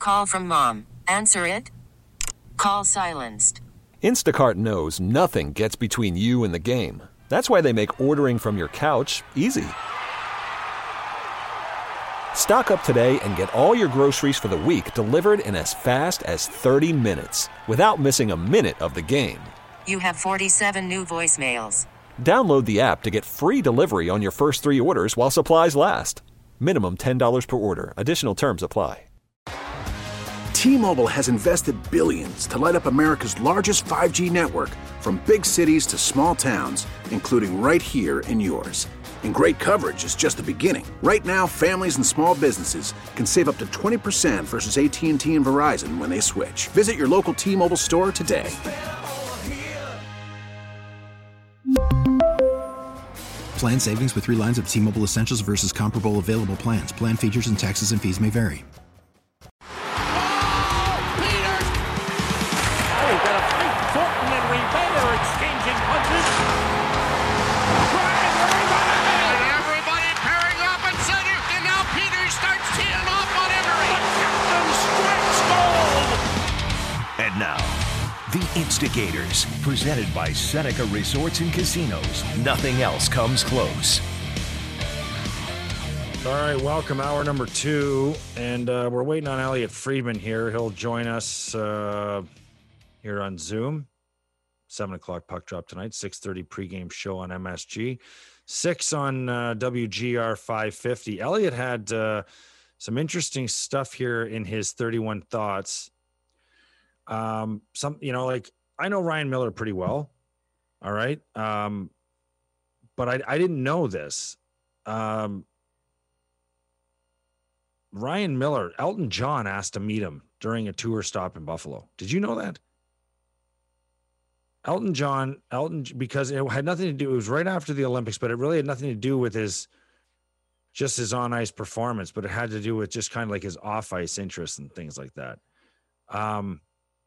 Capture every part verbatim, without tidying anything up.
Call from mom. Answer it. Call silenced. Instacart knows nothing gets between you and the game. That's why they make ordering from your couch easy. Stock up today and get all your groceries for the week delivered in as fast as thirty minutes without missing a minute of the game. You have forty-seven new voicemails. Download the app to get free delivery on your first three orders while supplies last. Minimum ten dollars per order. Additional terms apply. T-Mobile has invested billions to light up America's largest five G network, from big cities to small towns, including right here in yours. And great coverage is just the beginning. Right now, families and small businesses can save up to twenty percent versus A T and T and Verizon when they switch. Visit your local T-Mobile store today. Plan savings with three lines of T-Mobile Essentials versus comparable available plans. Plan features and taxes and fees may vary. And now, the Instigators, presented by Seneca Resorts and Casinos. Nothing else comes close. All right, welcome, hour number two, and uh, we're waiting on Elliot Friedman here. He'll join us uh, here on Zoom. seven o'clock puck drop tonight, six thirty pregame show on M S G, six on uh, W G R five fifty. Elliot had uh, some interesting stuff here in his thirty-one thoughts. Um, some, you know, like I know Ryan Miller pretty well. All right. Um, but I, I didn't know this. Um, Ryan Miller, Elton John asked to meet him during a tour stop in Buffalo. Did you know that? Elton John, Elton, because it had nothing to do, it was right after the Olympics, but it really had nothing to do with his, just his on ice performance, but it had to do with just kind of like his off ice interests and things like that. Um,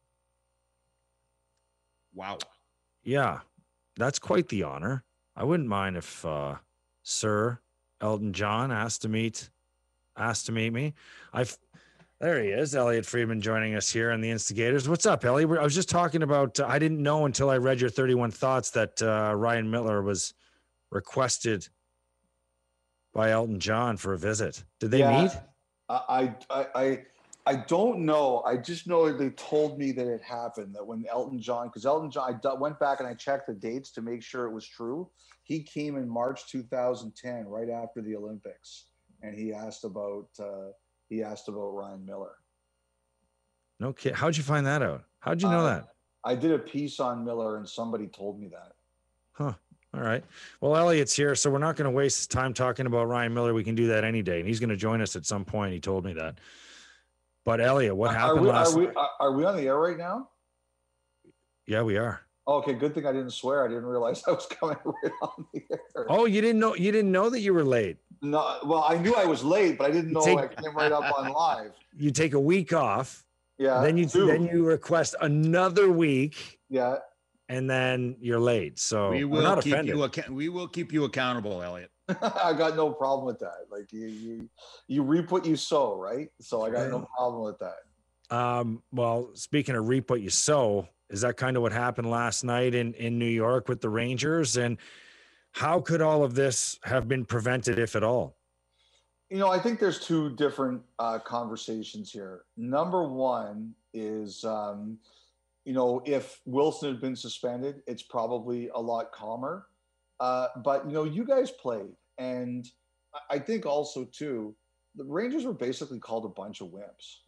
Wow. Yeah, that's quite the honor. I wouldn't mind if uh, Sir Elton John asked to meet, asked to meet me. I've, there he is, Elliot Friedman joining us here on the Instigators. What's up, Ellie? I was just talking about, uh, I didn't know until I read your thirty-one thoughts that uh, Ryan Miller was requested by Elton John for a visit. Did they yeah, meet? I, I, I, I don't know. I just know they told me that it happened, that when Elton John, because Elton John, I d- went back and I checked the dates to make sure it was true. He came in March two thousand ten, right after the Olympics, and he asked about uh, he asked about Ryan Miller. No kid. How'd you find that out? How'd you know uh, that? I did a piece on Miller, and somebody told me that. Huh. All right. Well, Elliot's here, so we're not going to waste time talking about Ryan Miller. We can do that any day, and he's going to join us at some point. He told me that. But Elliot, what happened are we, last are we, are we on the air right now? Yeah, we are. Okay, good thing I didn't swear. I didn't realize I was coming right on the air. Oh, you didn't know you didn't know that you were late. No, well, I knew I was late, but I didn't know take, I came right up on live. You take a week off. Yeah. Then you two. then you request another week. Yeah. And then you're late. So we will not keep offended. you ac- we will keep you accountable, Elliot. I got no problem with that. Like you you you reap what you sow, right? So I got no problem with that. Um, well, speaking of reap what you sow, is that kind of what happened last night in, in New York with the Rangers? And how could all of this have been prevented, if at all? You know, I think there's two different uh, conversations here. Number one is, um, you know, if Wilson had been suspended, it's probably a lot calmer. Uh, but, you know, you guys played. And I think also, too, the Rangers were basically called a bunch of wimps.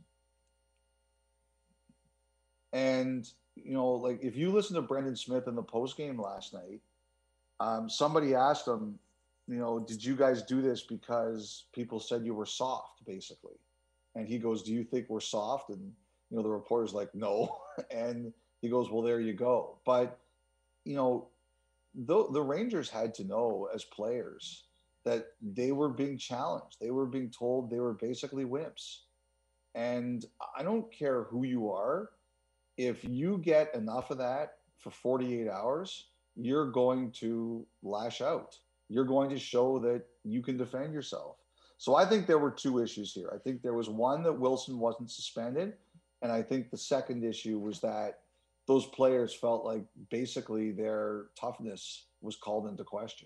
And, you know, like if you listen to Brendan Smith in the postgame last night, um, somebody asked him, you know, did you guys do this because people said you were soft, basically? And he goes, do you think we're soft? And, you know, the reporter's like, no. And he goes, well, there you go. But, you know, the, the Rangers had to know as players that they were being challenged. They were being told they were basically wimps. And I don't care who you are. If you get enough of that for forty-eight hours, you're going to lash out. You're going to show that you can defend yourself. So I think there were two issues here. I think there was one that Wilson wasn't suspended. And I think the second issue was that those players felt like basically their toughness was called into question.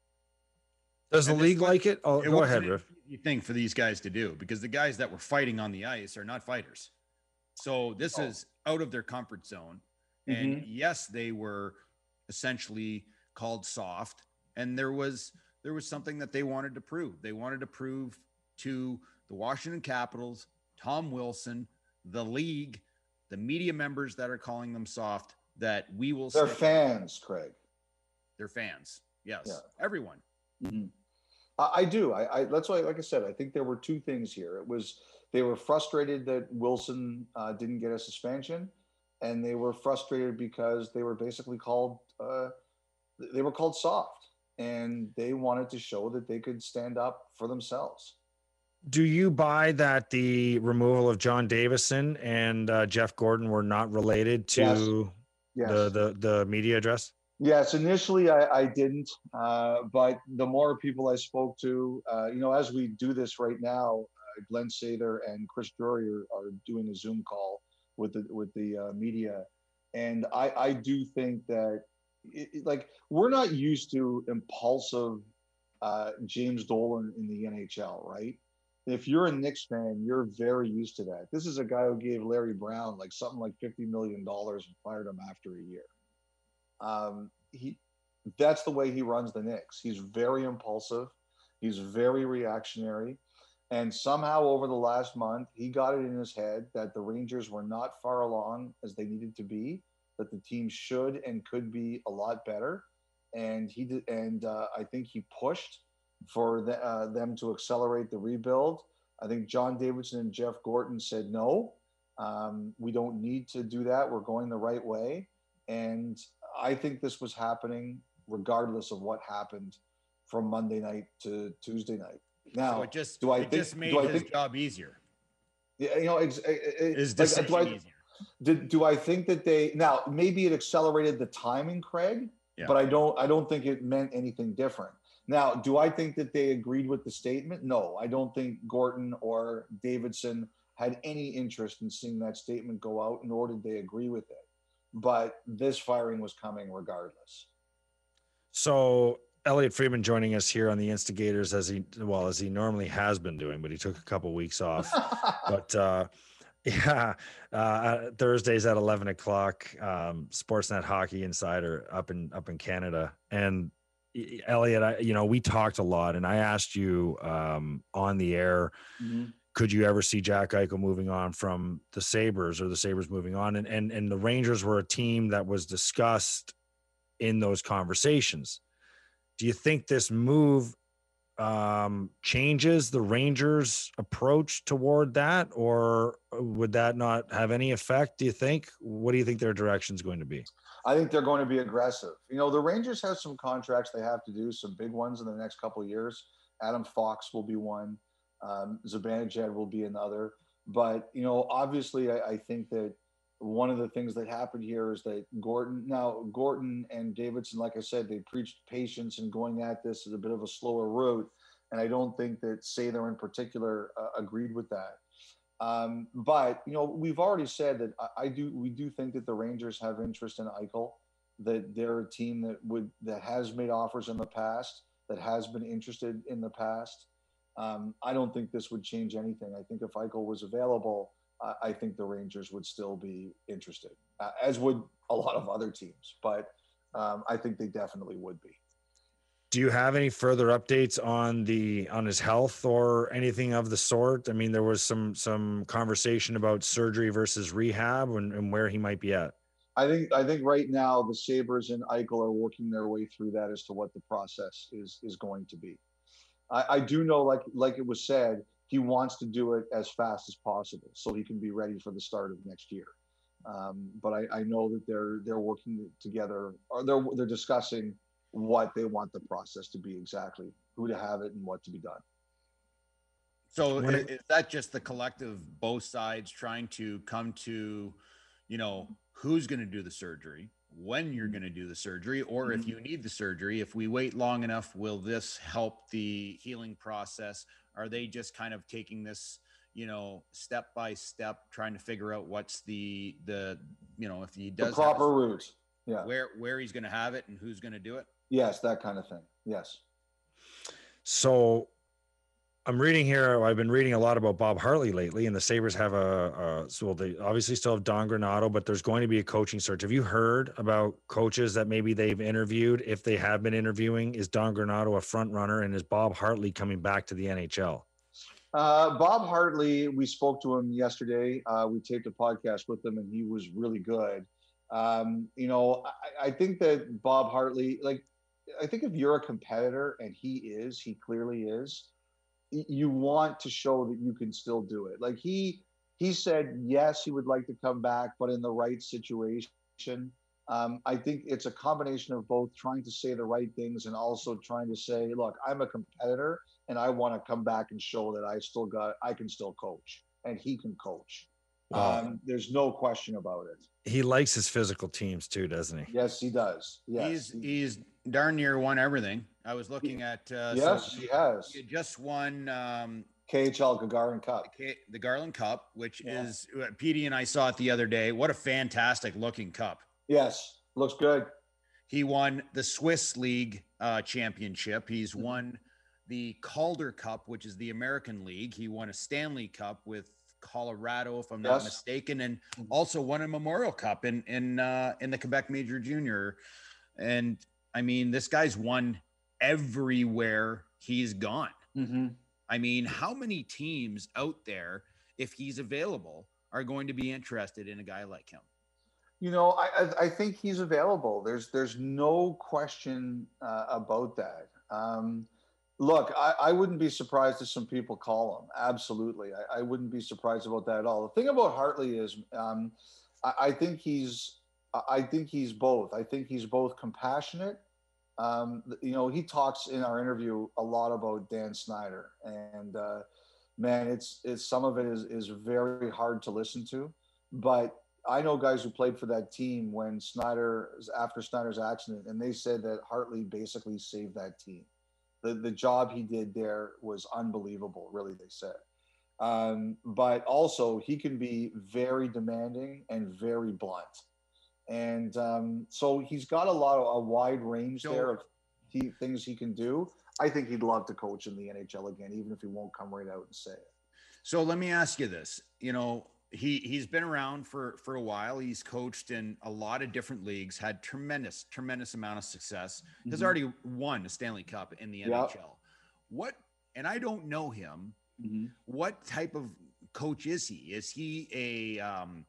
Does the And league this was- like it? Oh, it go wasn't ahead, Riff. an easy thing for these guys to do because the guys that were fighting on the ice are not fighters. So this Oh. is out of their comfort zone. And yes, they were essentially called soft. And there was there was something that they wanted to prove. They wanted to prove to the Washington Capitals, Tom Wilson, the league, the media members that are calling them soft, that we will. They're stick- fans, Craig. They're fans. Yes, Yeah. everyone. Mm-hmm. I, I do. I, I that's why, like I said, I think there were two things here. It was they were frustrated that Wilson uh, didn't get a suspension, and they were frustrated because they were basically called uh, they were called soft, and they wanted to show that they could stand up for themselves. Do you buy that the removal of John Davison and uh, Jeff Gordon were not related to Yes. the, the the media address? Yes, initially I, I didn't, uh, but the more people I spoke to, uh, you know, as we do this right now, uh, Glenn Sather and Chris Drury are, are doing a Zoom call with the with the uh, media, and I, I do think that, it, it- like, we're not used to impulsive uh, James Dolan in the N H L, right? If you're a Knicks fan, you're very used to that. This is a guy who gave Larry Brown like something like fifty million dollars and fired him after a year. Um, he, that's the way he runs the Knicks. He's very impulsive. He's very reactionary. And somehow over the last month, he got it in his head that the Rangers were not far along as they needed to be, that the team should and could be a lot better. And he did, and uh, I think he pushed for the, uh, them to accelerate the rebuild. I think John Davidson and Jeff Gordon said, no, um, we don't need to do that. We're going the right way. And I think this was happening regardless of what happened from Monday night to Tuesday night. Now, So it just do I it think, just made do I his think, job easier. yeah, you know, ex- it, His like, decision do I, easier. Did, do I think that they now maybe it accelerated the timing, Craig? Yeah. But I don't. I don't think it meant anything different. Now, do I think that they agreed with the statement? No, I don't think Gordon or Davidson had any interest in seeing that statement go out, nor did they agree with it. But this firing was coming regardless. So Elliot Friedman joining us here on the Instigators as he well as he normally has been doing, but he took a couple weeks off. but uh, yeah, uh, Thursdays at eleven o'clock, um, Sportsnet Hockey Insider up in up in Canada. And Elliot, I, you know, we talked a lot, and I asked you um, on the air. Mm-hmm. Could you ever see Jack Eichel moving on from the Sabres, or the Sabres moving on? And and and the Rangers were a team that was discussed in those conversations. Do you think this move um, changes the Rangers' approach toward that, or would that not have any effect? Do you think? What do you think their direction is going to be? I think they're going to be aggressive. You know, the Rangers have some contracts they have to do, some big ones in the next couple of years. Adam Fox will be one. Um, Zibanejad will be another. But, you know, obviously I, I think that one of the things that happened here is that Gordon, now Gordon and Davidson, like I said, they preached patience and going at this is a bit of a slower route. And I don't think that Sather in particular uh, agreed with that. Um, but, you know, we've already said that I, I do, we do think that the Rangers have interest in Eichel, that they're a team that would, that has made offers in the past, that has been interested in the past. Um, I don't think this would change anything. I think if Eichel was available, uh, I think the Rangers would still be interested, uh, as would a lot of other teams. But um, I think they definitely would be. Do you have any further updates on the on his health or anything of the sort? I mean, there was some some conversation about surgery versus rehab and, and where he might be at. I think I think right now the Sabres and Eichel are working their way through that as to what the process is is going to be. I, I do know, like like it was said, he wants to do it as fast as possible so he can be ready for the start of next year. Um, but I, I know that they're they're working together, or they're they're discussing what they want the process to be exactly, who to have it and what to be done. So is, is that just the collective, both sides trying to come to, you know, who's going to do the surgery, when you're going to do the surgery, or if you need the surgery, if we wait long enough, will this help the healing process? Are they just kind of taking this, you know, step by step, trying to figure out what's the, the, you know, if he does the proper have a, route, yeah, where, where he's going to have it and who's going to do it? Yes, that kind of thing. Yes. So I'm reading here. I've been reading a lot about Bob Hartley lately, and the Sabres have a, a so well, they obviously still have Don Granato, but there's going to be a coaching search. Have you heard about coaches that maybe they've interviewed? If they have been interviewing, is Don Granato a front runner, and is Bob Hartley coming back to the N H L? Uh, Bob Hartley, we spoke to him yesterday. Uh, we taped a podcast with him, and he was really good. Um, you know, I, I think that Bob Hartley, like, I think if you're a competitor, and he is, he clearly is, you want to show that you can still do it. Like he, he said, yes, he would like to come back, but in the right situation. Um, I think it's a combination of both trying to say the right things and also trying to say, look, I'm a competitor and I want to come back and show that I still got, I can still coach and he can coach. Wow. Um, there's no question about it. He likes his physical teams too, doesn't he? Yes, he does. Yes. He's, he's darn near won everything. I was looking at, uh, yes, so he has. He just won um, K H L Gagarin Cup, the, the Garland Cup, which yeah. is uh, Petey and I saw it the other day. What a fantastic looking cup. Yes. Looks good. He won the Swiss League uh, championship. He's mm-hmm. won the Calder Cup, which is the American League. He won a Stanley Cup with Colorado, if I'm not yes. mistaken, and also won a Memorial Cup in in uh, in the Quebec Major Junior. And I mean, this guy's won everywhere he's gone. Mm-hmm. I mean, how many teams out there, if he's available, are going to be interested in a guy like him? You know, I I think he's available. There's there's no question uh, about that. Um, look, I, I wouldn't be surprised if some people call him. Absolutely, I, I wouldn't be surprised about that at all. The thing about Hartley is, um, I, I think he's I think he's both. I think he's both compassionate. Um, you know, he talks in our interview a lot about Dan Snyder, and uh, man, it's it's some of it is is very hard to listen to, but I know guys who played for that team when Snyder, after Snyder's accident, and they said that Hartley basically saved that team. The the job he did there was unbelievable, really, they said. Um, but also, he can be very demanding and very blunt. And um, so he's got a lot of a wide range so, there of he, things he can do. I think he'd love to coach in the N H L again, even if he won't come right out and say it. So let me ask you this, you know, He he's been around for for a while. He's coached in a lot of different leagues, had tremendous tremendous amount of success. Mm-hmm. Has already won a Stanley Cup in the N H L. Yep. What? And I don't know him. Mm-hmm. What type of coach is he? Is he a um,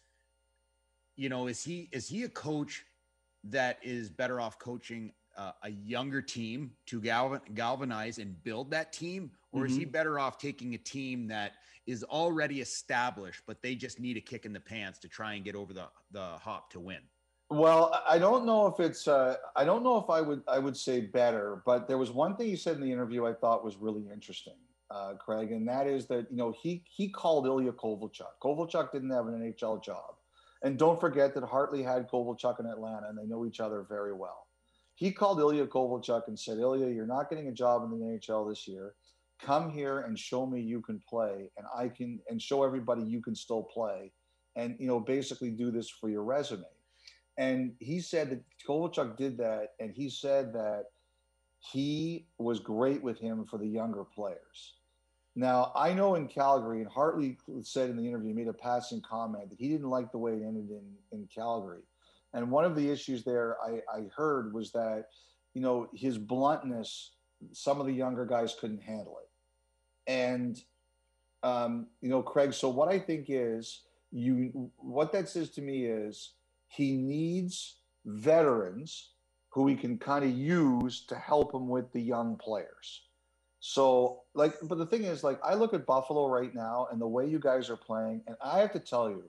you know, is he is he a coach that is better off coaching uh, a younger team to galvan, galvanize and build that team, or mm-hmm. is he better off taking a team that is already established, but they just need a kick in the pants to try and get over the, the hop to win? Well, I don't know if it's, uh, I don't know if I would, I would say better, but there was one thing he said in the interview I thought was really interesting, uh, Craig, and that is that, you know, he, he called Ilya Kovalchuk. Kovalchuk didn't have an N H L job. And don't forget that Hartley had Kovalchuk in Atlanta, and they know each other very well. He called Ilya Kovalchuk and said, Ilya, you're not getting a job in the N H L this year. Come here and show me you can play, and I can, and show everybody you can still play, and, you know, basically do this for your resume. And he said that Kovalchuk did that, and he said that he was great with him for the younger players. Now, I know in Calgary, and Hartley said in the interview, he made a passing comment that he didn't like the way it ended in, in Calgary. And one of the issues there I, I heard was that, you know, his bluntness, some of the younger guys couldn't handle it. And, um, you know, Craig, so what I think is, you, what that says to me is he needs veterans who he can kind of use to help him with the young players. So, like, but the thing is, like, I look at Buffalo right now and the way you guys are playing, and I have to tell you,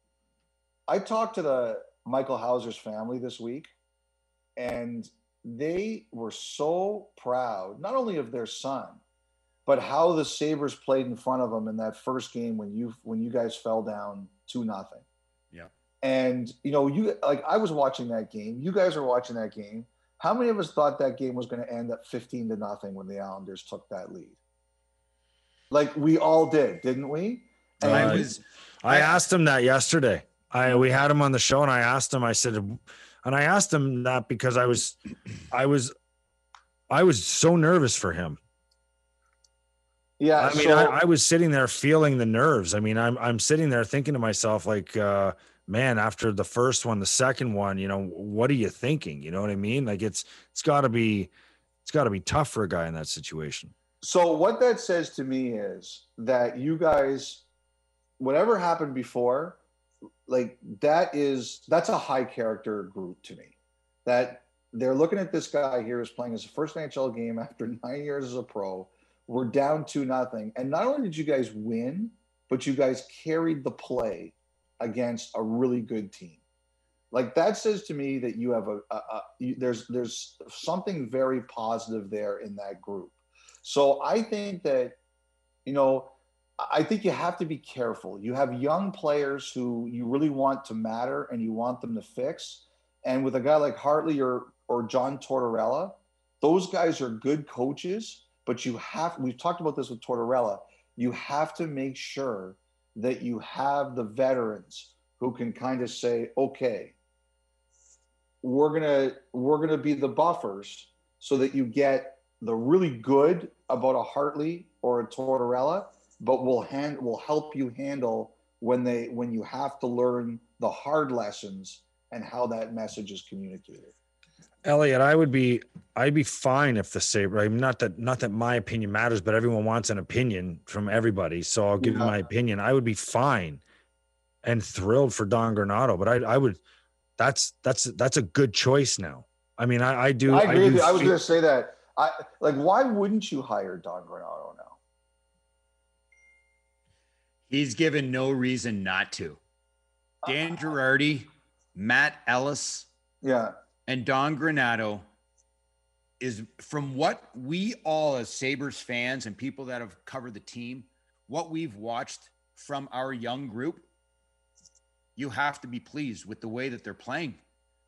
I talked to the Michael Hauser's family this week, and they were so proud, not only of their son, but how the Sabres played in front of them in that first game when you when you guys fell down two nothing. Yeah. And, you know, you like I was watching that game. You guys were watching that game. How many of us thought that game was going to end up fifteen to nothing when the Islanders took that lead? Like we all did, didn't we? And I was. I asked him that yesterday. I we had him on the show, and I asked him. I said, and I asked him that because I was, I was, I was so nervous for him. Yeah, I mean, so, I, I was sitting there feeling the nerves. I mean, I'm I'm sitting there thinking to myself, like, uh, man, after the first one, the second one, you know, what are you thinking? You know what I mean? Like, it's it's got to be, it's got to be tough for a guy in that situation. So what that says to me is that you guys, whatever happened before, like that is that's a high character group to me. That they're looking at this guy here as playing his first N H L game after nine years as a pro. We're down two nothing, and not only did you guys win, but you guys carried the play against a really good team. Like that says to me that you have a, a, a you, there's there's something very positive there in that group. So I think that, you know, I think you have to be careful. You have young players who you really want to matter and you want them to fix. And with a guy like Hartley or or John Tortorella, those guys are good coaches, but you have, we've talked about this with Tortorella, you have to make sure that you have the veterans who can kind of say, okay, we're gonna we're gonna be the buffers so that you get the really good about a Hartley or a Tortorella, but will hand will help you handle when they when you have to learn the hard lessons and how that message is communicated. Elliot, I would be I'd be fine if the Sabre, I mean, not that not that my opinion matters, but everyone wants an opinion from everybody. So I'll give yeah. you my opinion. I would be fine and thrilled for Don Granato, but I I would that's that's that's a good choice now. I mean, I, I do I agree I, do with you. I was feel, gonna say that. I like why wouldn't you hire Don Granato now? He's given no reason not to. Dan Girardi, Matt Ellis, yeah, and Don Granato is, from what we all as Sabres fans and people that have covered the team, what we've watched from our young group, you have to be pleased with the way that they're playing.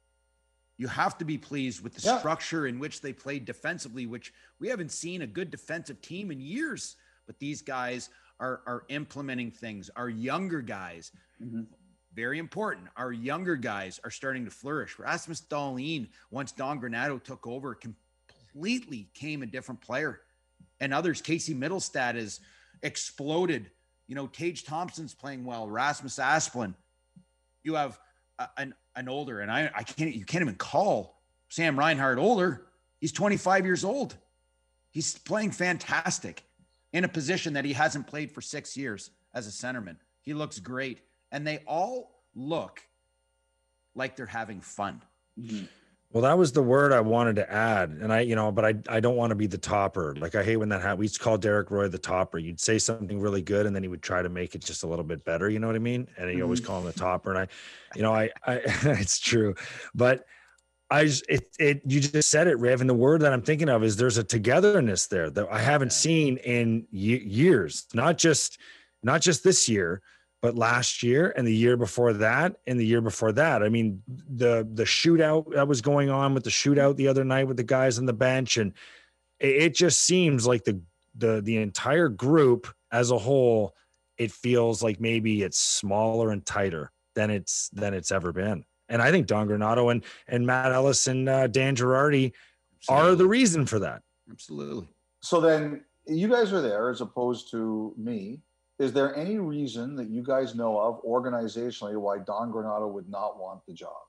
You have to be pleased with the yeah. structure in which they played defensively, which we haven't seen a good defensive team in years. But these guys are, are implementing things. Our younger guys, mm-hmm. very important, our younger guys are starting to flourish. Rasmus Dahlin, once Don Granato took over, completely came a different player. And others, Casey Middlestad has exploded. You know, Tage Thompson's playing well. Rasmus Asplund. You have a, an an older, and I, I can't, you can't even call Sam Reinhart older. He's twenty-five years old. He's playing fantastic in a position that he hasn't played for six years as a centerman. He looks great. And they all look like they're having fun. Mm-hmm. Well, that was the word I wanted to add. And I, you know, but I, I don't want to be the topper. Like I hate when that happened. We used to call Derek Roy the topper. You'd say something really good and then he would try to make it just a little bit better. You know what I mean? And you always call him the topper. And I, you know, I, I, it's true, but I just, it, it, you just said it, Rev. And the word that I'm thinking of is there's a togetherness there that I haven't seen in years, not just, not just this year, but last year and the year before that and the year before that. I mean, the the shootout that was going on with the shootout the other night with the guys on the bench, and it, it just seems like the the the entire group as a whole, it feels like maybe it's smaller and tighter than it's than it's ever been. And I think Don Granato and and Matt Ellis and uh, Dan Girardi Absolutely. Are the reason for that. Absolutely. So then you guys are there as opposed to me. Is there any reason that you guys know of organizationally why Don Granato would not want the job?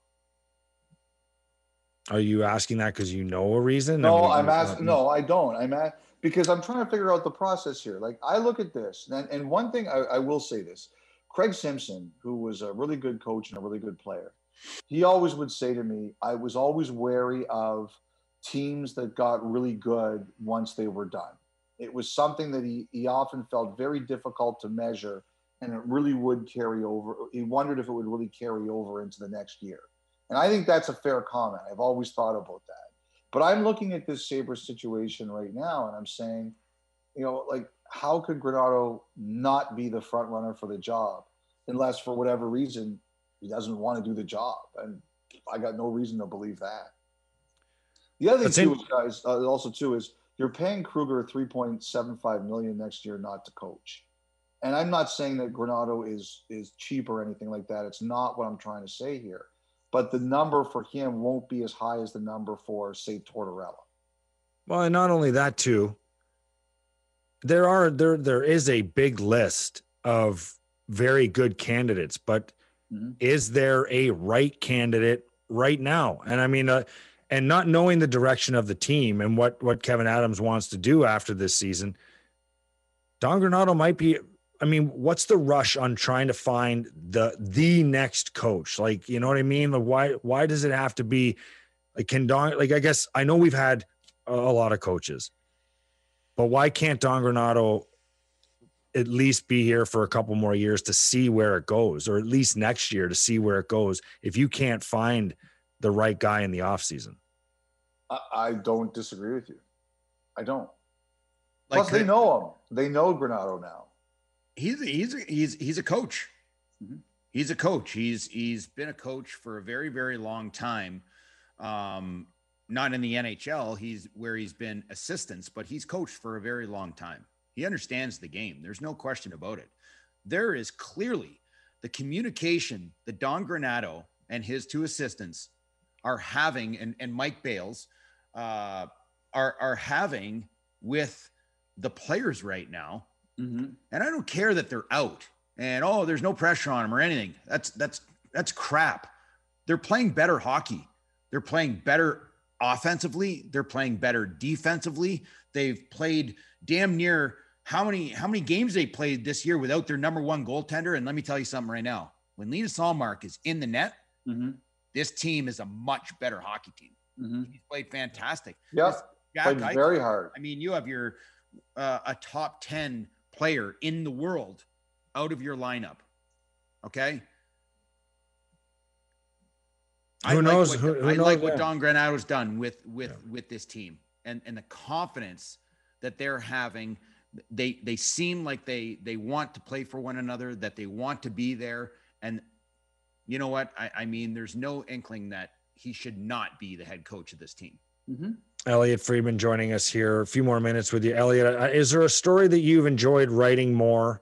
Are you asking that because you know a reason? No, I I'm asking. No, I don't. I'm at because I'm trying to figure out the process here. Like I look at this, and, and one thing I, I will say this: Craig Simpson, who was a really good coach and a really good player, he always would say to me, I was always wary of teams that got really good once they were done. It was something that he, he often felt very difficult to measure, and it really would carry over. He wondered if it would really carry over into the next year. And I think that's a fair comment. I've always thought about that. But I'm looking at this Sabres situation right now, and I'm saying, you know, like, how could Granato not be the front runner for the job unless for whatever reason he doesn't want to do the job? And I got no reason to believe that. The other thing, too, is, guys, uh, also, too, is you're paying Kruger three point seven five million next year not to coach. And I'm not saying that Granato is is cheap or anything like that. It's not what I'm trying to say here. But the number for him won't be as high as the number for, say, Tortorella. Well, and not only that too, there are there there is a big list of very good candidates, but mm-hmm. is there a right candidate right now? And I mean, uh, and not knowing the direction of the team and what what Kevin Adams wants to do after this season, Don Granato might be. I mean, what's the rush on trying to find the the next coach? Like, you know what I mean? Like, why why does it have to be like can Don? Like, I guess I know we've had a, a lot of coaches, but why can't Don Granato at least be here for a couple more years to see where it goes, or at least next year to see where it goes if you can't find the right guy in the offseason? I, I don't disagree with you. I don't. Like, Plus, they know him. They know Granato now. He's he's he's he's a coach. Mm-hmm. He's a coach. He's he's been a coach for a very very long time. Um, not in the N H L. He's where he's been assistants, but he's coached for a very long time. He understands the game. There's no question about it. There is clearly the communication that Don Granato and his two assistants are having, and, and Mike Bales uh, are, are having with the players right now. Mm-hmm. And I don't care that they're out and, oh, there's no pressure on them or anything. That's, that's, that's crap. They're playing better hockey. They're playing better offensively. They're playing better defensively. They've played damn near how many, how many games they played this year without their number one goaltender. And let me tell you something right now, when Linus Ullmark is in the net, mm-hmm. this team is a much better hockey team. Mm-hmm. He's played fantastic. Yeah, played Eichel, very hard. I mean, you have your uh, a top ten player in the world out of your lineup. Okay. Who I knows? Like who, what, who I knows, like yeah. what Don Granato's done with, with, yeah. with this team and, and the confidence that they're having. They, they seem like they, they want to play for one another, that they want to be there. And you know what? I, I mean, there's no inkling that he should not be the head coach of this team. Mm-hmm. Elliot Friedman joining us here. A few more minutes with you. Elliot, is there a story that you've enjoyed writing more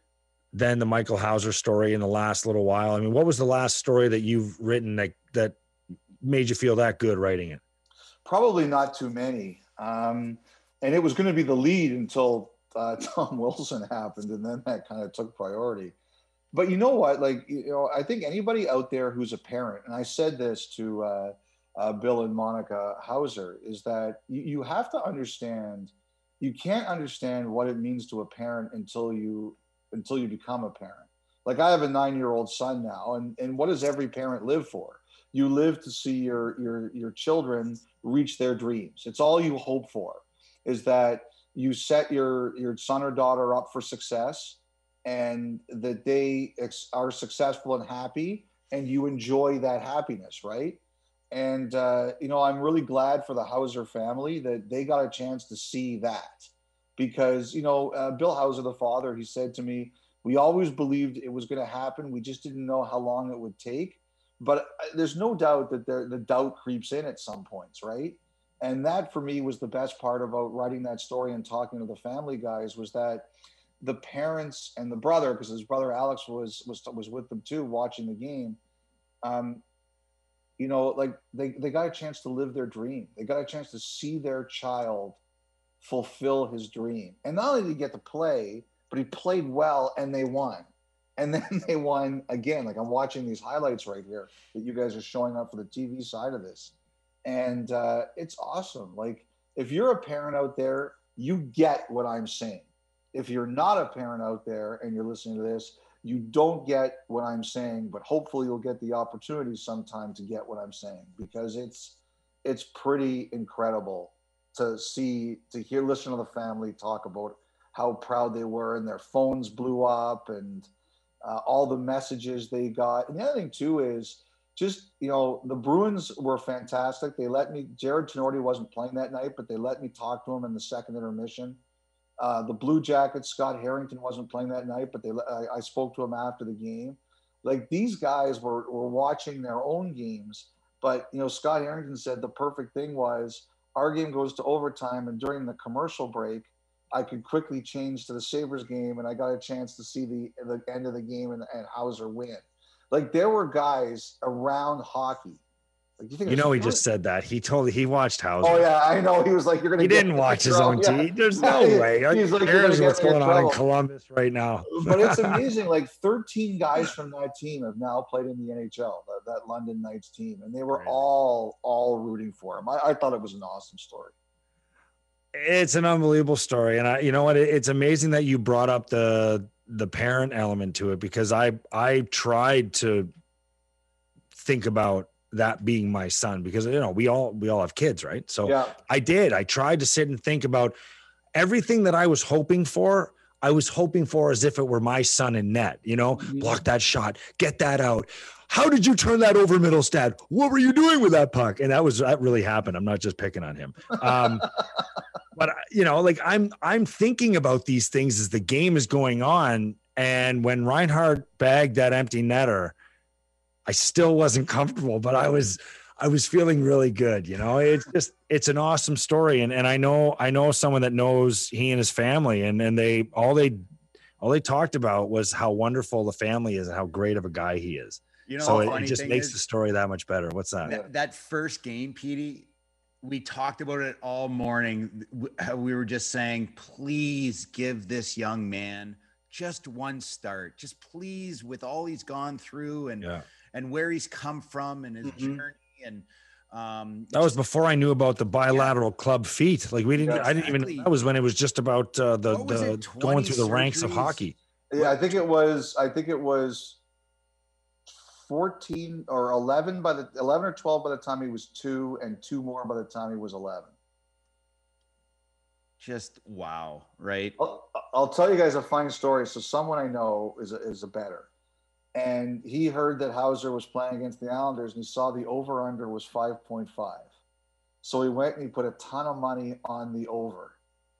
than the Michael Hauser story in the last little while? I mean, what was the last story that you've written that, that made you feel that good writing it? Probably not too many. Um, and it was going to be the lead until uh, Tom Wilson happened, and then that kind of took priority. But you know what? Like, you know, I think anybody out there who's a parent, and I said this to uh, uh, Bill and Monica Hauser, is that you, you have to understand, you can't understand what it means to a parent until you until you become a parent. Like, I have a nine-year-old son now, and, and what does every parent live for? You live to see your your your children reach their dreams. It's all you hope for, is that you set your your son or daughter up for success, and that they ex- are successful and happy, and you enjoy that happiness, right? And, uh, you know, I'm really glad for the Hauser family that they got a chance to see that. Because, you know, uh, Bill Hauser, the father, he said to me, we always believed it was going to happen. We just didn't know how long it would take. But there's no doubt that there, the doubt creeps in at some points, right? And that, for me, was the best part about writing that story and talking to the family guys, was that the parents and the brother, because his brother Alex was was was with them too, watching the game. Um, you know, like they, they got a chance to live their dream. They got a chance to see their child fulfill his dream. And not only did he get to play, but he played well and they won. And then they won again. Like, I'm watching these highlights right here that you guys are showing up for the T V side of this. And uh, it's awesome. Like, if you're a parent out there, you get what I'm saying. If you're not a parent out there and you're listening to this, you don't get what I'm saying, but hopefully you'll get the opportunity sometime to get what I'm saying, because it's it's pretty incredible to see, to hear, listen to the family talk about how proud they were, and their phones blew up, and uh, all the messages they got. And the other thing too is just, you know, the Bruins were fantastic. They let me, Jared Tenorti wasn't playing that night, but they let me talk to him in the second intermission. Uh, the Blue Jackets, Scott Harrington wasn't playing that night, but they I, I spoke to him after the game. Like, these guys were, were watching their own games. But, you know, Scott Harrington said the perfect thing was, our game goes to overtime, and during the commercial break, I could quickly change to the Sabres game, and I got a chance to see the the end of the game and, and Hauser win. Like, there were guys around hockey. Like, you think You know, he funny? just said that. He told he watched Hauser. Oh yeah, I know. He was like, "You're gonna." He get didn't watch his trouble. own Yeah. team. There's no way. He's Who like, "You're gonna cares get what's me in going on in trouble." Columbus right now? But it's amazing. Like, thirteen guys from that team have now played in the N H L. That, that London Knights team, and they were Crazy. all all rooting for him. I, I thought it was an awesome story. It's an unbelievable story, and I, you know what? It, it's amazing that you brought up the the parent element to it, because I I tried to think about that being my son, because, you know, we all we all have kids, right? So Yeah. I did. I tried to sit and think about everything that I was hoping for. I was hoping for as if it were my son in net, you know, block that shot, get that out. How did you turn that over, Middlestad? What were you doing with that puck? And that was, that really happened. I'm not just picking on him. Um, but you know, like I'm, I'm thinking about these things as the game is going on. And when Reinhart bagged that empty netter, I still wasn't comfortable, but I was, I was feeling really good. You know, it's just, it's an awesome story. And, and I know, I know someone that knows he and his family, and, and they, all they, all they talked about was how wonderful the family is and how great of a guy he is. You know, So the it, funny it just thing makes is, the story that much better. What's that? that, that first game, Petey, we talked about it all morning. How we were just saying, please give this young man just one start. Just please, with all he's gone through and Yeah. and where he's come from and his Mhm. journey. And um, That was before I knew about the bilateral club feet. Like we didn't, Yeah, I didn't exactly. even, that was when it was just about uh, the, What was the it, going twenty through the ranks of surgeries? hockey. Yeah, I think it was. I think it was fourteen or eleven by the eleven or twelve by the time he was two, and two more by the time he was eleven. just wow, right? I'll, I'll tell you guys a funny story. So someone I know is a, is a bettor, and he heard that Hauser was playing against the Islanders, and he saw the over under was five point five. So he went and he put a ton of money on the over.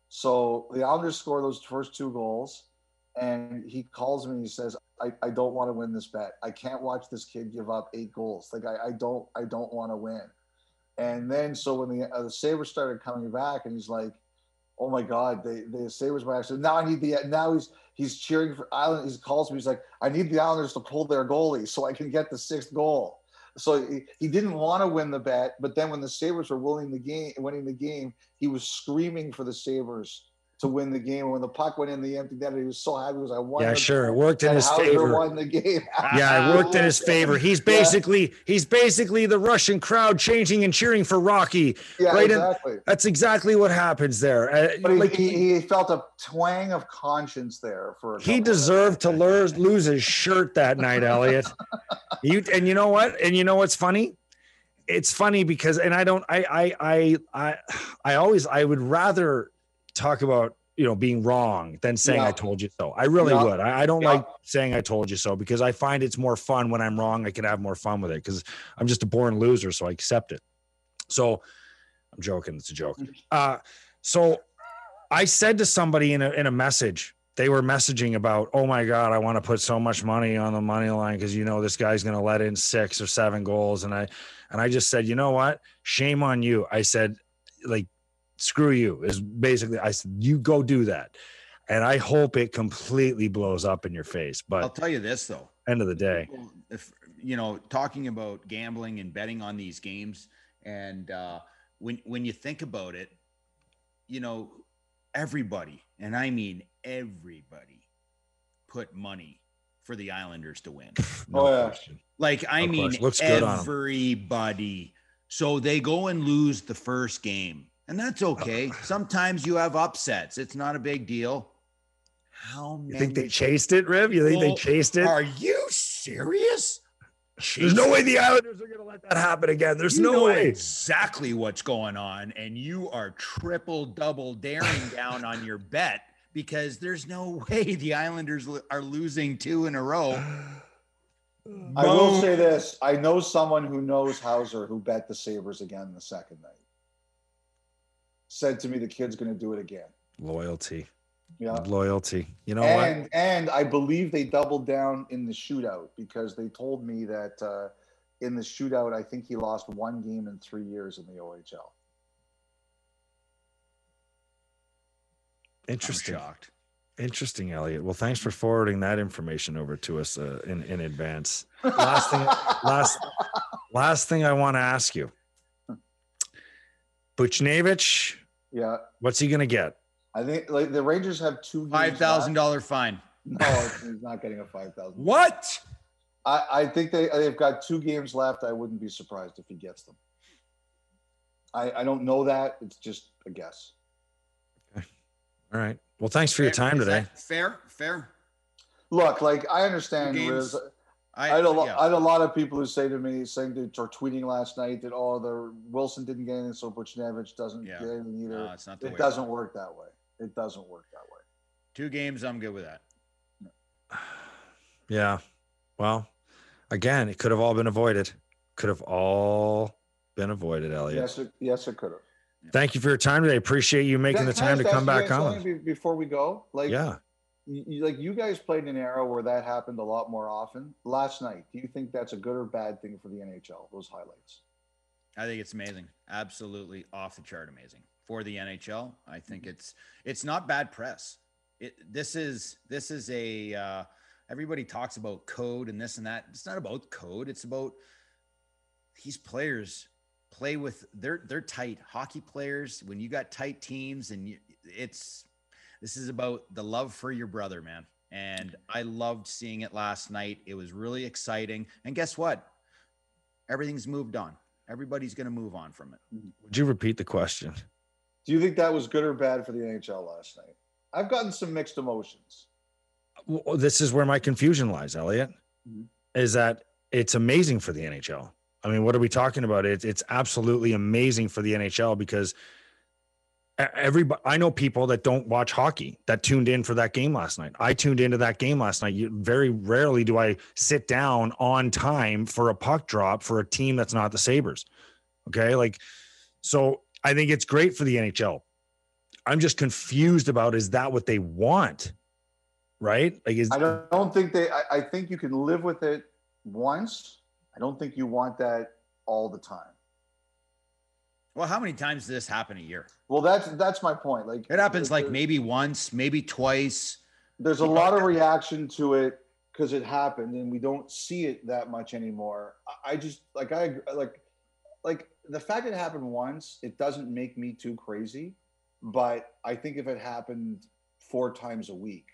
So the Islanders score those first two goals, and he calls me and he says, I, I don't want to win this bet. I can't watch this kid give up eight goals. Like I, I don't I don't want to win. And then so when the uh, the Sabres started coming back, and he's like, oh my God, they the Sabres by accident. Now I need the now he's he's cheering for Island. He calls me. He's like, I need the Islanders to pull their goalie so I can get the sixth goal. So he, he didn't want to win the bet, but then when the Sabres were winning the game, winning the game, he was screaming for the Sabres to win the game. And when the puck went in the empty net, he was so happy. He was, I won. Yeah, the sure. It bet, worked in and his Hauser favor. won the game. Yeah, it worked in his favor. He's Yeah. basically, he's basically the Russian crowd changing and cheering for Rocky. Yeah, right? And exactly. that's exactly what happens there. Uh, But he, like he, he, he felt a twang of conscience there for a he couple of deserved to lose, lose his shirt that night, Elliot. You and you know what? And you know what's funny? It's funny because, and I don't, I, I, I, I, I always, I would rather talk about, you know, being wrong than saying Yeah. I told you so. I really Yeah. would. I, I don't Yeah. like saying I told you so because I find it's more fun when I'm wrong. I can have more fun with it because I'm just a born loser, so I accept it. So I'm joking. It's a joke. Uh, so I said to somebody in a in a message, they were messaging about, oh my God, I want to put so much money on the money line because you know this guy's going to let in six or seven goals, and I and I just said, you know what? Shame on you. I said, like, screw you is basically, I said, you go do that. And I hope it completely blows up in your face. I'll But tell you this though. end of the day, If you know, talking about gambling and betting on these games, and uh, when when you think about it, you know, everybody, and I mean everybody, put money for the Islanders to win. no Oh, yeah. question. Like I Of mean, course. Looks good on 'em. everybody. So they go and lose the first game, and that's okay. Sometimes you have upsets. It's not a big deal. How many? You think they chased it, Riv? You think they Well, chased it? Are you serious? There's no way the Islanders are going to let that happen again. There's You no know way. exactly what's going on, and you are triple double daring down on your bet because there's no way the Islanders lo- are losing two in a row. I will say this. I know someone who knows Hauser who bet the Sabres again the second night. Said to me the kid's going to do it again. Loyalty. Yeah. Loyalty. You know and what? and I believe they doubled down in the shootout because they told me that uh, in the shootout, I think he lost one game in three years in the O H L. Interesting. I'm shocked. Interesting, Elliot. Well, thanks for forwarding that information over to us uh, in in advance. Last thing, last last thing I want to ask you, Buchnevich. Yeah. What's he gonna get? I think like the Rangers have two games Five thousand left. dollar fine. No, he's not getting a five thousand. What? I, I think they they've got two games left. I wouldn't be surprised if he gets them. I I don't know that. It's just a guess. Okay. All right. Well, thanks for your time Is today. that fair, fair. Look, like I understand. Two Riz, games. I, I, had a lo- yeah. I had a lot of people who say to me, saying that, or tweeting last night that, oh, the Wilson didn't get anything, so Buchnevich doesn't Yeah. get anything either. No, it's not the it way doesn't it work that way. It doesn't work that way. Two games, I'm good with that. Yeah. Well, again, it could have all been avoided. Could have all been avoided, Elliot. Yes, it, yes, it could have. Thank you for your time today. Appreciate you making the Can I time to just come ask you back guys on. something be- Before we go, like, Yeah. you, like you guys played in an era where that happened a lot more often. Last night, do you think that's a good or bad thing for the N H L? Those highlights. I think it's amazing. Absolutely off the chart amazing for the N H L. I think it's it's not bad press. It this is this is a uh, everybody talks about code and this and that. It's not about code. It's about these players play with they're they're tight hockey players. When you got tight teams and you, it's this is about the love for your brother, man. And I loved seeing it last night. It was really exciting. And guess what? Everything's moved on. Everybody's going to move on from it. Would you repeat the question? Do you think that was good or bad for the N H L last night? I've gotten some mixed emotions. Well, this is where my confusion lies, Elliot, Mhm. is that it's amazing for the N H L. I mean, what are we talking about? It's, it's absolutely amazing for the N H L because everybody, I know people that don't watch hockey that tuned in for that game last night. I tuned into that game last night. You, very rarely do I sit down on time for a puck drop for a team that's not the Sabres. Okay. Like, so I think it's great for the N H L. I'm just confused about, is that what they want? Right? Like, is I don't, don't think they, I, I think you can live with it once. I don't think you want that all the time. Well, how many times does this happen a year? Well, that's, that's my point. Like It happens like there- maybe once, maybe twice. There's a lot of reaction to it because it happened and we don't see it that much anymore. I, I just like, I like, like the fact it happened once, it doesn't make me too crazy, but I think if it happened four times a week,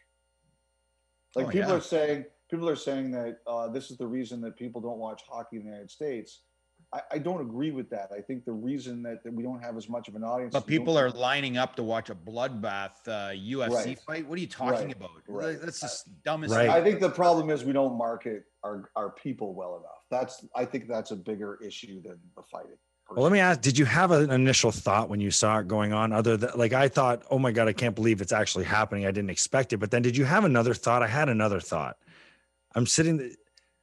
like Oh, people yeah. are saying, people are saying that uh, this is the reason that people don't watch hockey in the United States. I, I don't agree with that. I think the reason that, that we don't have as much of an audience, But is we people don't- are lining up to watch a bloodbath uh, U F C Right. fight. What are you talking Right. about? Right. That's just dumbest Right. thing. I think the problem is we don't market our, our people well enough. That's, I think that's a bigger issue than the fighting. Well, let me ask, did you have an initial thought when you saw it going on other than, like, I thought, oh my God, I can't believe it's actually happening. I didn't expect it. But then did you have another thought? I had another thought. I'm sitting, the,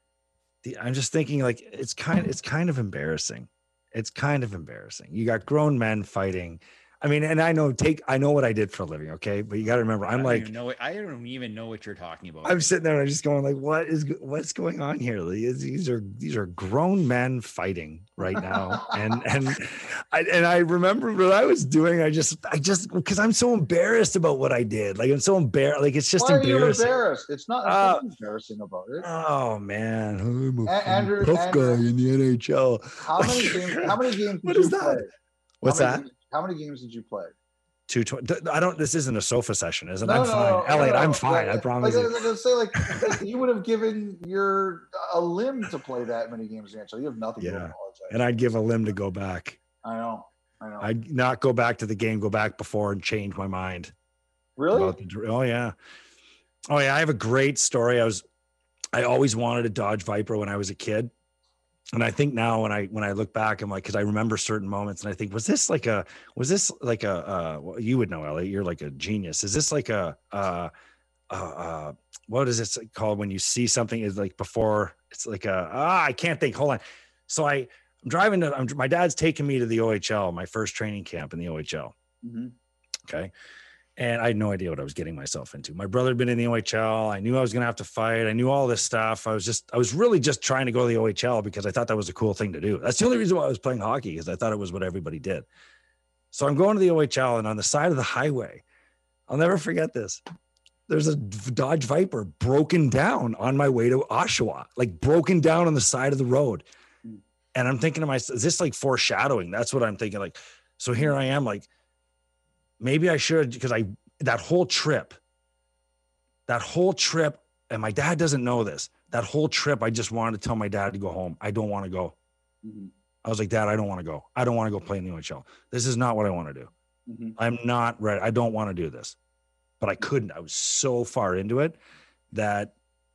the I'm just thinking like, it's kind it's kind of embarrassing. It's kind of embarrassing. You got grown men fighting. I mean, and I know take, I know what I did for a living. Okay. But you got to remember, I I'm don't like, even know. I don't even know what you're talking about. I'm sitting there and I'm just going like, what is, what's going on here? Like, these are, these are grown men fighting right now. and, and I, and I remember what I was doing. I just, I just, cause I'm so embarrassed about what I did. Like, I'm so embarrassed. Like, it's just Why are you embarrassing. embarrassed? It's not, there's Uh, nothing embarrassing about it. Oh man. I'm a A- Andrew- tough Andrew- guy in the N H L. How many games, how many games did What you is that? play? What's How many that? games- How many games did you play? two twenty. I don't, this isn't a sofa session, is it? No, I'm no, fine. no, Elliot, no, I'm no. fine. Like, I promise like, you. like, let's say like, like you would have given your a limb to play that many games in N H L. You have nothing to Yeah. apologize. And I'd give a limb to go back. I know. I know. I'd not go back to the game, go back before and change my mind. really? About the, oh yeah. Oh yeah. I have a great story. I was, I always wanted a Dodge Viper when I was a kid. And I think now when I, when I look back, I'm like, cause I remember certain moments and I think, was this like a, was this like a, uh, well, you would know, Elliot, you're like a genius. Is this like a, uh, uh, uh what is it called when you see something is like before it's like a, ah, I can't think, hold on. So I, I'm driving to, I'm, my dad's taking me to the O H L, my first training camp in the O H L. Mhm. Okay. And I had no idea what I was getting myself into. My brother had been in the O H L. I knew I was going to have to fight. I knew all this stuff. I was just, I was really just trying to go to the O H L because I thought that was a cool thing to do. That's the only reason why I was playing hockey, because I thought it was what everybody did. So I'm going to the O H L, and on the side of the highway, I'll never forget this. There's a Dodge Viper broken down on my way to Oshawa, like broken down on the side of the road. And I'm thinking to myself, is this like foreshadowing? That's what I'm thinking. Like, so here I am, like, maybe I should, because I, that whole trip, that whole trip, and my dad doesn't know this, that whole trip, I just wanted to tell my dad to go home. I don't want to go. Mm-hmm. I was like, Dad, I don't want to go. I don't want to go play in the N H L. This is not what I want to do. Mm-hmm. I'm not ready. I don't want to do this. But I couldn't. I was so far into it that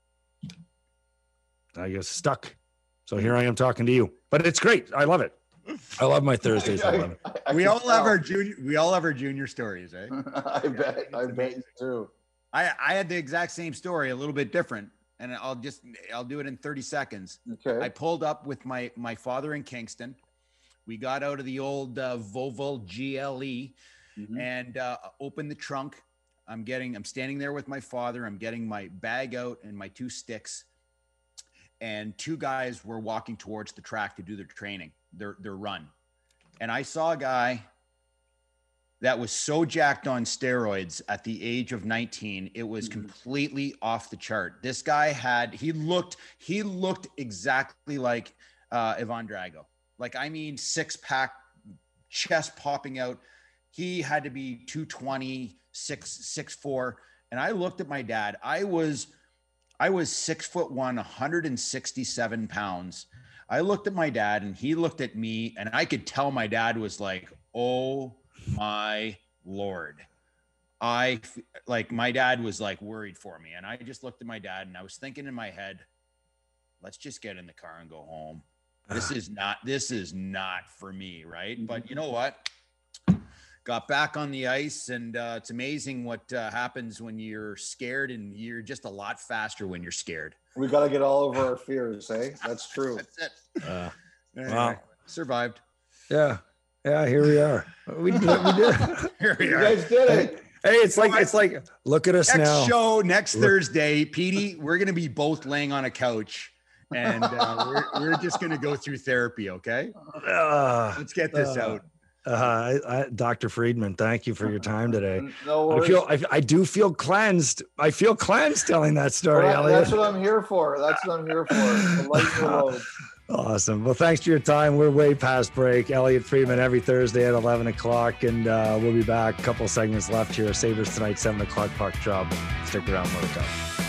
I guess stuck. So here I am talking to you. But it's great. I love it. I love my Thursdays. I love it. I, I we all tell. have our junior. We all have our junior stories, eh? I bet. I bet you do. I I had the exact same story, a little bit different, and I'll just I'll do it in thirty seconds. Okay. I pulled up with my my father in Kingston. We got out of the old uh, Volvo G L E mm-hmm. and uh, opened the trunk. I'm getting, I'm standing there with my father. I'm getting my bag out and my two sticks. And two guys were walking towards the track to do their training, their, their run. And I saw a guy that was so jacked on steroids at the age of nineteen. It was mm-hmm. completely off the chart. This guy had, he looked, he looked exactly like uh, Ivan Drago. Like, I mean, six pack, chest popping out. He had to be two twenty, six, six, four. And I looked at my dad. I was, I was six foot one, one hundred sixty-seven pounds. I looked at my dad and he looked at me, and I could tell my dad was like, oh my Lord. I like, my dad was like worried for me. And I just looked at my dad and I was thinking in my head, let's just get in the car and go home. This is not, this is not for me. Right. Mm-hmm. But you know what? Got back on the ice, and uh, it's amazing what uh, happens when you're scared, and you're just a lot faster when you're scared. We got to get all over our fears, eh? That's true. That's it. Uh, anyway, wow. Survived. Yeah. Yeah. Here we are. We did it. We did it. Here we you are. guys did it. Hey, it's like, it's like, look at us next now. show next look. Thursday, Petey, we're going to be both laying on a couch, and uh, we're, we're just going to go through therapy. Okay. Uh, Let's get this uh, out. Uh, I, I, Doctor Friedman, thank you for your time today. No I worries. feel, I, I do feel cleansed. I feel cleansed telling that story, well, Elliot. That's what I'm here for. That's what I'm here for. To lighten the load. Awesome. Well, thanks for your time. We're way past break. Elliot Friedman every Thursday at eleven o'clock, and uh, we'll be back. A couple segments left here. Sabres tonight, seven o'clock puck drop. Stick around, more to come.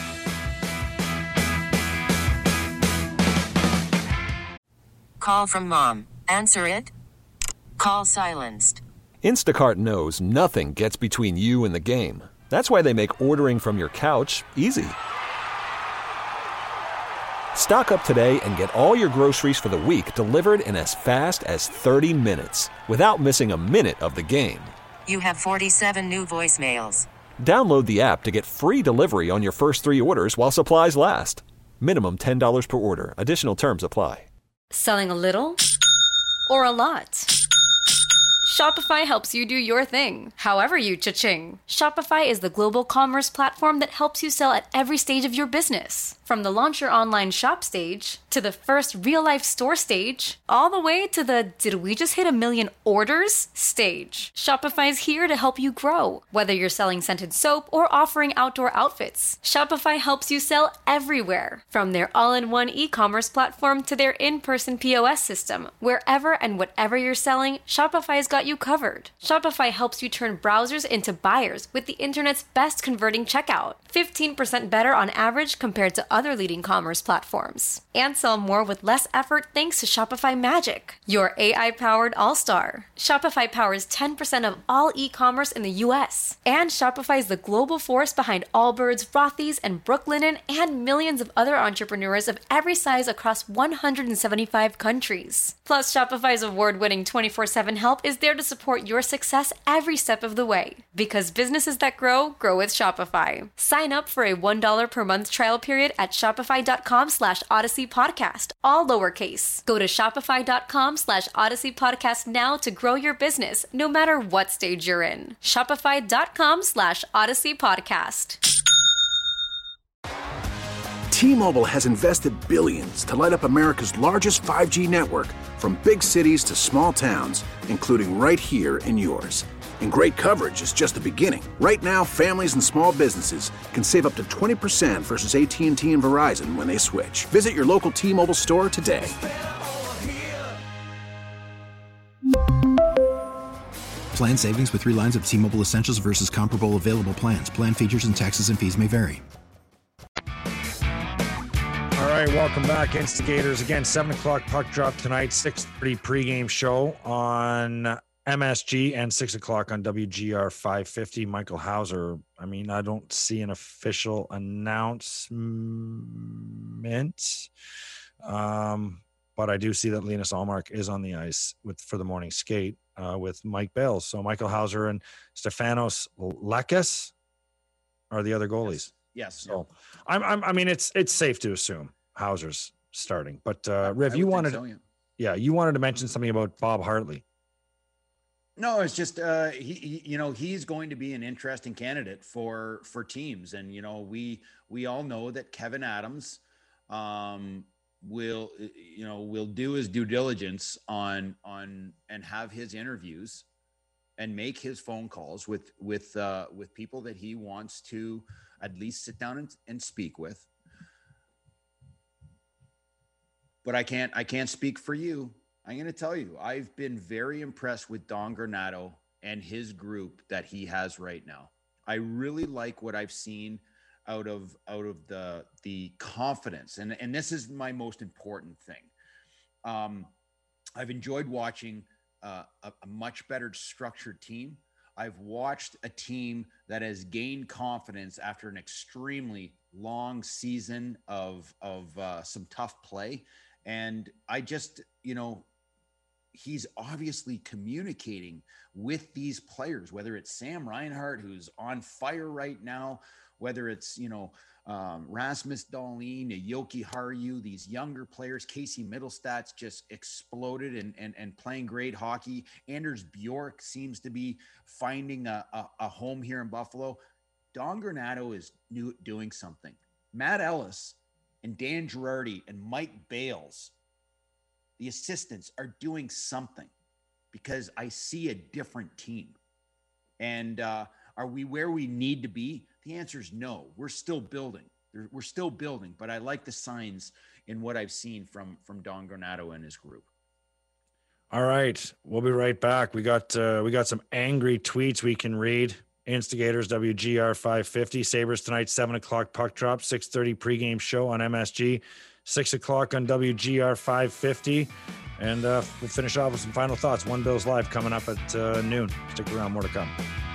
Call from mom. Answer it. Call silenced. Instacart knows nothing gets between you and the game. That's why they make ordering from your couch easy. Stock up today and get all your groceries for the week delivered in as fast as thirty minutes without missing a minute of the game. You have forty-seven new voicemails. Download the app to get free delivery on your first three orders while supplies last. Minimum ten dollars per order. Additional terms apply. Selling a little or a lot? Shopify helps you do your thing, however you cha-ching. Shopify is the global commerce platform that helps you sell at every stage of your business. From the launch your online shop stage, to the first real-life store stage, all the way to the did we just hit a million orders stage. Shopify's here to help you grow. Whether you're selling scented soap or offering outdoor outfits, Shopify helps you sell everywhere. From their all-in-one e-commerce platform to their in-person P O S system. Wherever and whatever you're selling, Shopify's got you covered. Shopify helps you turn browsers into buyers with the internet's best converting checkout. fifteen percent better on average compared to other leading commerce platforms. And sell more with less effort thanks to Shopify Magic, your A I-powered all-star. Shopify powers ten percent of all e-commerce in the U S. And Shopify is the global force behind Allbirds, Rothy's, and Brooklinen, and millions of other entrepreneurs of every size across one hundred seventy-five countries. Plus, Shopify's award-winning twenty-four seven help is there to support your success every step of the way. Because businesses that grow, grow with Shopify. Sign up for a one dollar per month trial period at shopify.com slash Odyssey Podcast, all lowercase. Go to shopify.com slash Odyssey Podcast now to grow your business, no matter what stage you're in. Shopify.com slash Odyssey Podcast. T-Mobile has invested billions to light up America's largest five G network, from big cities to small towns, including right here in yours. And great coverage is just the beginning. Right now, families and small businesses can save up to twenty percent versus A T and T and Verizon when they switch. Visit your local T-Mobile store today. Plan savings with three lines of T-Mobile Essentials versus comparable available plans. Plan features and taxes and fees may vary. All right, welcome back, Instigators. Again, seven o'clock puck drop tonight, six thirty pregame show on M S G and six o'clock on W G R five fifty. Michael Hauser, I mean, I don't see an official announcement, um, but I do see that Linus Ullmark is on the ice with for the morning skate uh, with Mike Bales. So Michael Hauser and Stefanos Lekes are the other goalies. Yes. So I'm, I'm, I mean, it's it's safe to assume Hauser's starting. But uh, Riv, I you would wanted, think so, yeah. yeah, you wanted to mention something about Bob Hartley. No, it's just uh, he, he, you know, he's going to be an interesting candidate for for teams, and you know, we we all know that Kevin Adams um, will, you know, will do his due diligence on on and have his interviews and make his phone calls with with uh, with people that he wants to at least sit down and, and speak with. But I can't I can't speak for you. I'm going to tell you, I've been very impressed with Don Granato and his group that he has right now. I really like what I've seen out of out of the the confidence, and and this is my most important thing. Um, I've enjoyed watching uh, a, a much better structured team. I've watched a team that has gained confidence after an extremely long season of of uh, some tough play, and I just, you know, he's obviously communicating with these players, whether it's Sam Reinhart, who's on fire right now, whether it's, you know, um, Rasmus Dahlin, Yoki Haru, these younger players. Casey Middlestat's just exploded and, and, and playing great hockey. Anders Bjork seems to be finding a, a, a home here in Buffalo. Don Granato is new, doing something. Matt Ellis and Dan Girardi and Mike Bales, the assistants, are doing something, because I see a different team. And uh, are we where we need to be? The answer is no. We're still building. We're still building, but I like the signs in what I've seen from, from Don Granato and his group. All right, we'll be right back. We got uh, we got some angry tweets we can read. Instigators, W G R five fifty. Sabres tonight, seven o'clock puck drop, six thirty pregame show on M S G. six o'clock on W G R five fifty. And uh, we'll finish off with some final thoughts. One Bills Live coming up at uh, noon. Stick around, more to come.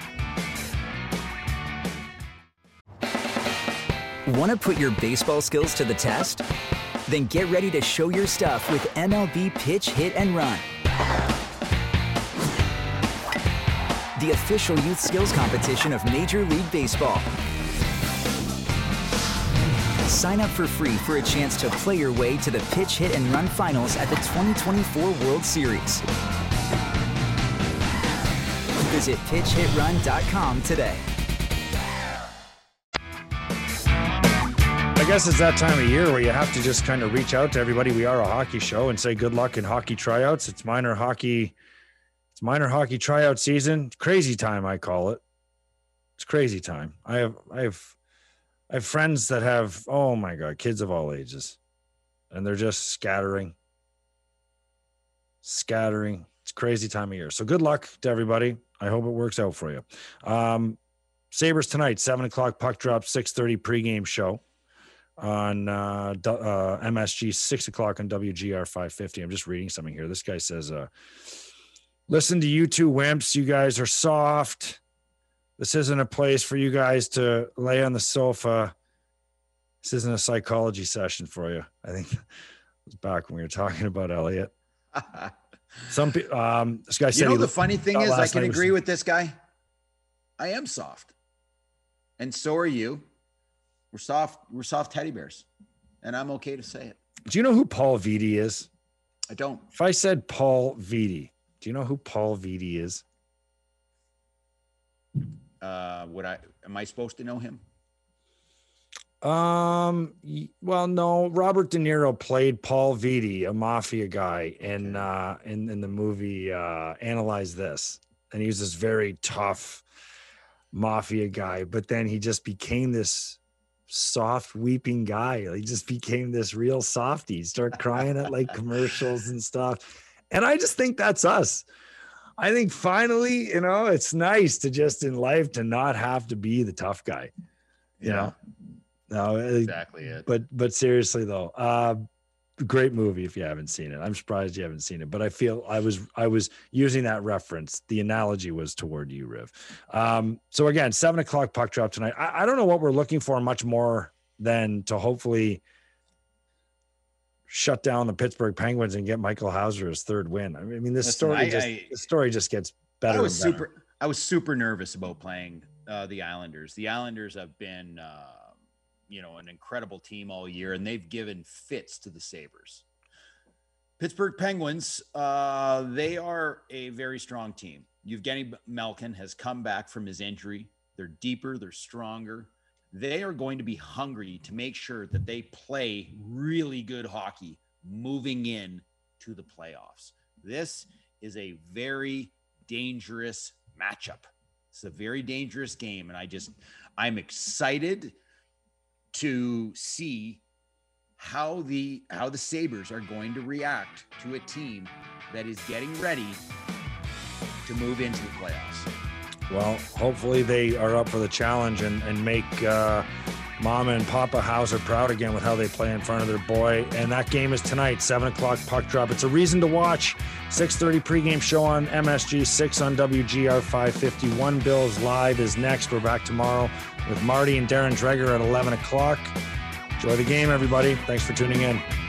Want to put your baseball skills to the test? Then get ready to show your stuff with M L B Pitch, Hit, and Run. The official youth skills competition of Major League Baseball. Sign up for free for a chance to play your way to the Pitch, Hit, and Run finals at the twenty twenty-four World Series. Visit pitch hit run dot com today. I guess it's that time of year where you have to just kind of reach out to everybody. We are a hockey show, and say good luck in hockey tryouts. It's minor hockey. It's minor hockey tryout season. Crazy time, I call it. It's crazy time. I have, I have, I have friends that have, oh my God, kids of all ages, and they're just scattering, scattering. It's a crazy time of year. So good luck to everybody. I hope it works out for you. Um, Sabres tonight, seven o'clock puck drop, six thirty pregame show on uh, uh, M S G, six o'clock on W G R five fifty. I'm just reading something here. This guy says, uh, listen to you two wimps. You guys are soft. This isn't a place for you guys to lay on the sofa. This isn't a psychology session for you. I think it was back when we were talking about Elliot. Some people, um, this guy said, you know, he the funny thing oh, is, I can agree was, with this guy. I am soft, and so are you. We're soft. We're soft teddy bears, and I'm okay to say it. Do you know who Paul Vitti is? I don't. If I said Paul Vitti, do you know who Paul Vitti is? Uh, would I? Am I supposed to know him? Um. Well, no. Robert De Niro played Paul Vitti, a mafia guy, in uh in in the movie uh, Analyze This. and he was this very tough mafia guy, but then he just became this soft weeping guy. He just became this real softie. He started crying at like commercials and stuff. And I just think that's us. I think finally, you know, it's nice to just in life to not have to be the tough guy. You Yeah. know? No, Exactly it. But but seriously though, uh great movie if you haven't seen it. I'm surprised you haven't seen it, but I feel I was I was using that reference. The analogy was toward you, Riv. Um, so again, seven o'clock puck drop tonight. I, I don't know what we're looking for much more than to hopefully shut down the Pittsburgh Penguins and get Michael Hauser his third win. I mean, this Listen, story I- just I- the story just gets better. I was and better. super. I was super nervous about playing uh, the Islanders. The Islanders have been, uh, you know, an incredible team all year, and they've given fits to the Sabres. Pittsburgh Penguins, uh, they are a very strong team. Evgeny Malkin has come back from his injury. They're deeper. They're stronger. They are going to be hungry to make sure that they play really good hockey moving in to the playoffs. This is a very dangerous matchup. It's a very dangerous game. And I just, I'm excited to see how the, how the Sabres are going to react to a team that is getting ready to move into the playoffs. Well, hopefully they are up for the challenge and, and make uh, Mama and Papa Hauser proud again with how they play in front of their boy. And that game is tonight, seven o'clock puck drop. It's a reason to watch. six thirty pregame show on M S G, six on W G R five fifty. One Bills Live is next. We're back tomorrow with Marty and Darren Dreger at eleven o'clock. Enjoy the game, everybody. Thanks for tuning in.